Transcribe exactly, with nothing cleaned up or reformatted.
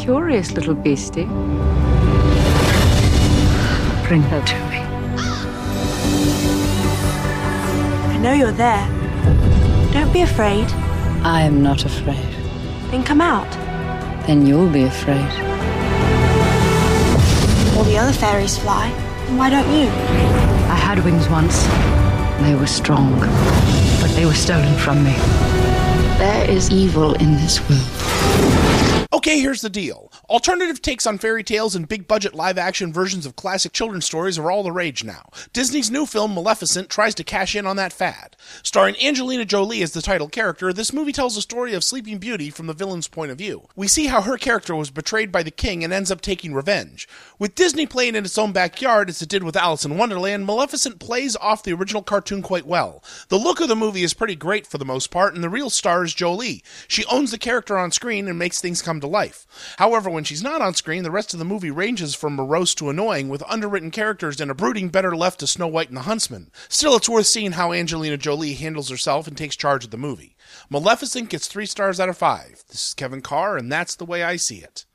curious little beastie. Bring her to me. I know you're there. Don't be afraid. I am not afraid. Then come out. Then you'll be afraid. All the other fairies fly. And why don't you? I had wings once. They were strong, but they were stolen from me. There is evil in this world. Okay, here's the deal. Alternative takes on fairy tales and big-budget live-action versions of classic children's stories are all the rage now. Disney's new film, Maleficent, tries to cash in on that fad. Starring Angelina Jolie as the title character, this movie tells the story of Sleeping Beauty from the villain's point of view. We see how her character was betrayed by the king and ends up taking revenge. With Disney playing in its own backyard, as it did with Alice in Wonderland, Maleficent plays off the original cartoon quite well. The look of the movie is pretty great for the most part, and the real star is Jolie. She owns the character on screen and makes things come to life. However, when she's not on screen, the rest of the movie ranges from morose to annoying, with underwritten characters and a brooding better left to Snow White and the Huntsman. Still, it's worth seeing how Angelina Jolie handles herself and takes charge of the movie. Maleficent gets three stars out of five. This is Kevin Carr, and that's the way I see it.